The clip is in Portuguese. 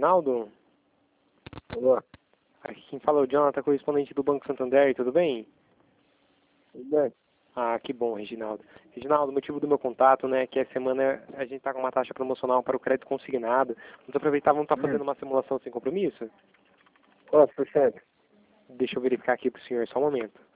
Reginaldo? Alô? Aqui quem fala é o Jonathan, correspondente do Banco Santander, tudo bem? Tudo bem? Ah, que bom, Reginaldo. Reginaldo, o motivo do meu contato, né, que essa semana a gente tá com uma taxa promocional para o crédito consignado. Vamos aproveitar, vamos estar fazendo uma simulação sem compromisso? Quanto por cento? Deixa eu verificar aqui pro senhor, só um momento.